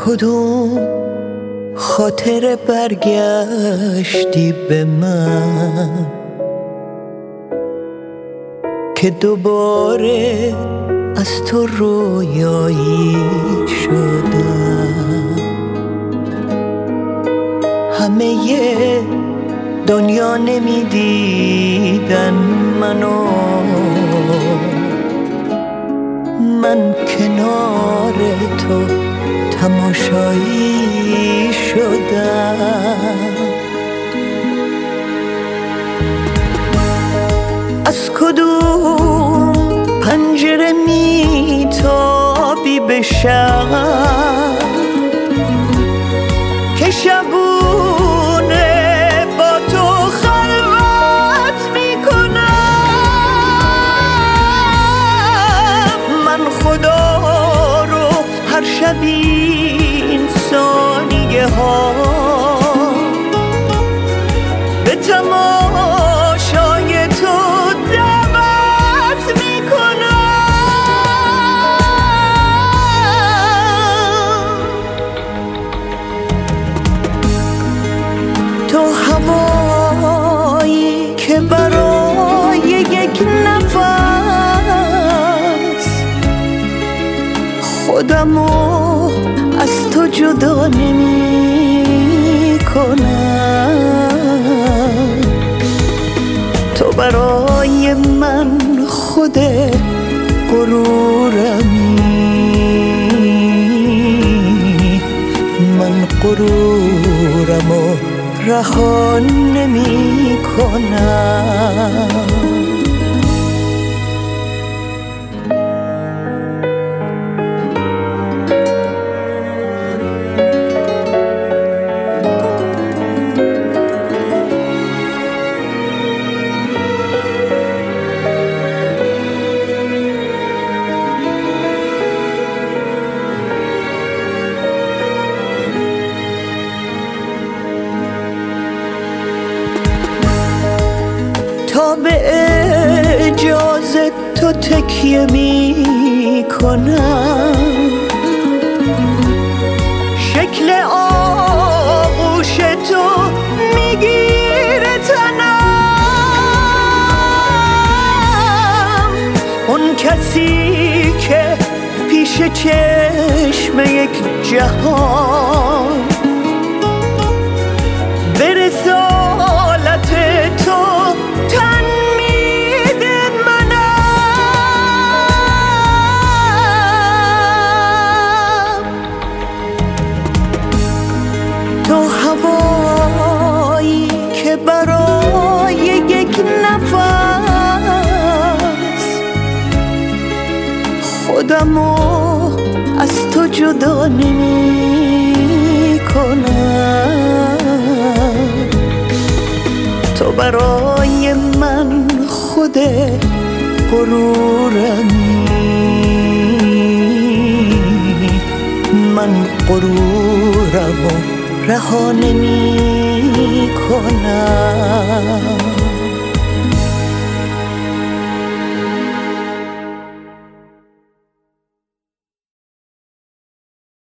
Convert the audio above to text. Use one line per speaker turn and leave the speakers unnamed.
کدوم خاطر برگشتی به من که دوباره از تو رویایی شدم. همه دنیا نمیدیدن منو، من کنار تو تماشایی شدم. از کدوم پنجره میتابی به شب که شبونه با تو خلوت میکنم. من خدا رو هر شب این ثانیه ها به تماشای تو دعوت میکنم. تو هوایی که برای یک نفس خودمو از تو جدا نمی کنم. تو برای من خود غرورمی، من غرورمو رها نمی کنم. تا به اجازه تو تکیه می کنم، شکل آغوش تو میگیره تنم. اون کسی که پیش چشم یک جهان به رسالت تو تن میده منم. تو هوایی که برای یک نفس خودمو از تو جدا نمی کنم. تو برای من خود غرورمی، من غرورمو رها نمی کنم.